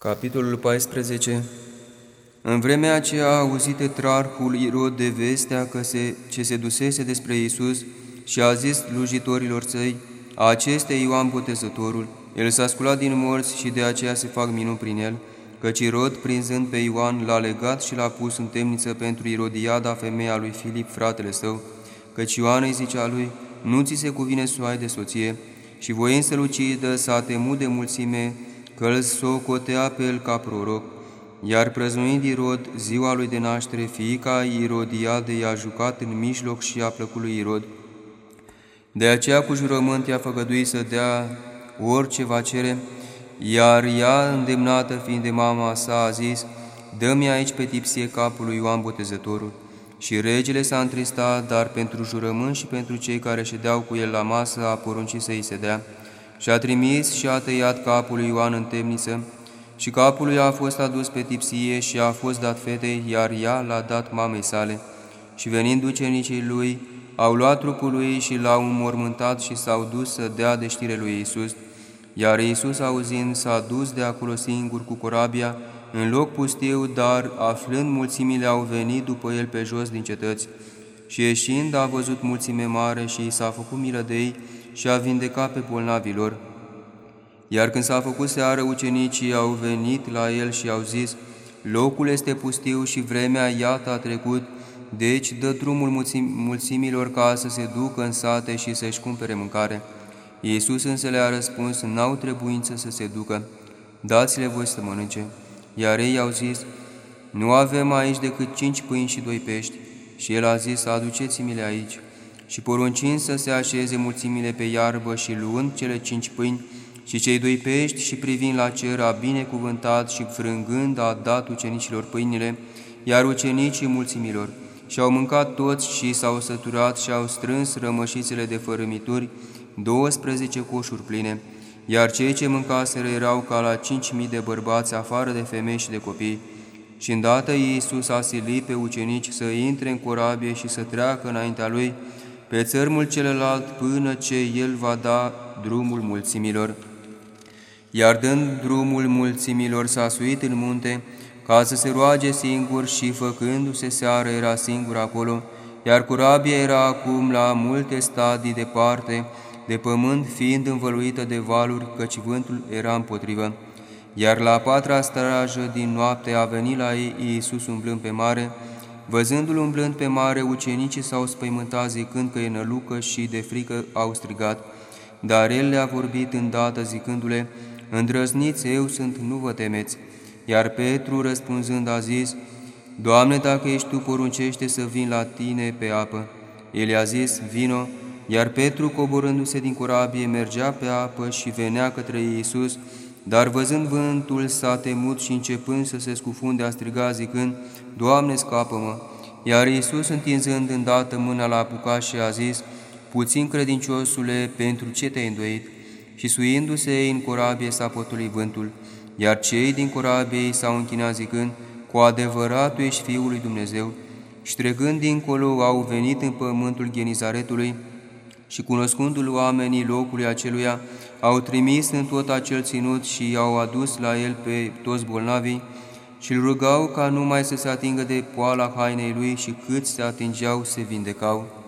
Capitolul 14. În vremea aceea a auzit tetrarhul Irod de vestea ce se dusese despre Iisus și a zis slujitorilor săi: acesta e Ioan Botezătorul. El s-a sculat din morți și de aceea se fac minuni prin el, căci Irod, prinzând pe Ioan, l-a legat și l-a pus în temniță pentru Irodiada, femeia lui Filip, fratele său, căci Ioan îi zicea lui: nu ți se cuvine să o ai de soție, și voind să-l ucidă, s-a temut de mulțime, că îl socotea pe el ca proroc. Iar prăznuind Irod ziua lui de naștere, fiica Irodiadei i-a jucat în mijloc și a plăcut lui Irod. De aceea cu jurământ i-a făgăduit să dea orice va cere, iar ea, îndemnată fiind de mama sa, a zis: dă-mi aici pe tipsie capul lui Ioan Botezătorul. Și regele s-a întristat, dar pentru jurământ și pentru cei care ședeau cu el la masă a poruncit să îi se dea. Și a trimis și a tăiat capul lui Ioan în temniță, și capul lui a fost adus pe tipsie și a fost dat fetei, iar ea l-a dat mamei sale. Și venind ucenicii lui, au luat trupul lui și l-au înmormântat și s-au dus să dea de știre lui Iisus. Iar Iisus, auzind, s-a dus de acolo singur cu corabia, în loc pustiu, dar, aflând mulțimile, au venit după el pe jos din cetăți. Și ieșind, a văzut mulțime mare și i s-a făcut milă de ei și a vindecat pe bolnavilor. Iar când s-a făcut seară, ucenicii au venit la el și au zis: locul este pustiu și vremea iată a trecut, deci dă drumul mulțimilor ca să se ducă în sate și să-și cumpere mâncare. Iisus însă le-a răspuns: n-au trebuință să se ducă, dați-le voi să mănânce. Iar ei au zis: nu avem aici decât 5 pâini și 2 pești. Și el a zis: aduceți-mi-le aici. Și poruncind să se așeze mulțimile pe iarbă și luând cele 5 pâini și cei 2 pești și privind la cer, a binecuvântat și frângând a dat ucenicilor pâinile, iar ucenicii mulțimilor. Și au mâncat toți și s-au săturat și au strâns rămășițele de fărâmituri, 12 coșuri pline, iar cei ce mâncaseră erau ca la 5.000 de bărbați, afară de femei și de copii. Și îndată Iisus a silit pe ucenici să intre în corabie și să treacă înaintea lui pe țărmul celălalt, până ce el va da drumul mulțimilor. Iar dând drumul mulțimilor, s-a suit în munte ca să se roage singur și, făcându-se seară, era singur acolo, iar corabia era acum la multe stadii departe de pământ, fiind învăluită de valuri, căci vântul era împotrivă. Iar la a 4-a strajă din noapte a venit la ei Iisus umblând pe mare. Văzându-l umblând pe mare, ucenicii s-au spăimântat zicând că e nălucă și de frică au strigat. Dar el le-a vorbit îndată zicându-le: îndrăzniți, eu sunt, nu vă temeți. Iar Petru răspunzând a zis: Doamne, dacă ești Tu, poruncește să vin la Tine pe apă. El i-a zis: vino. Iar Petru, coborându-se din corabie, mergea pe apă și venea către Iisus, dar văzând vântul s-a temut și începând să se scufunde a striga zicând: Doamne, scapă-mă! Iar Iisus, întinzând îndată mâna, l-a apucat și a zis: puțin credinciosule, pentru ce te-ai îndoit? Și suindu-se în corabie s-a potolit vântul, iar cei din corabie s-au închinat zicând: cu adevărat Tu ești Fiul lui Dumnezeu. Și trecând dincolo, au venit în pământul Genizaretului și, cunoscându-l oamenii locului aceluia, au trimis în tot acel ținut și i-au adus la el pe toți bolnavii și îl rugau ca numai să se atingă de poala hainei lui, și câți se atingeau se vindecau.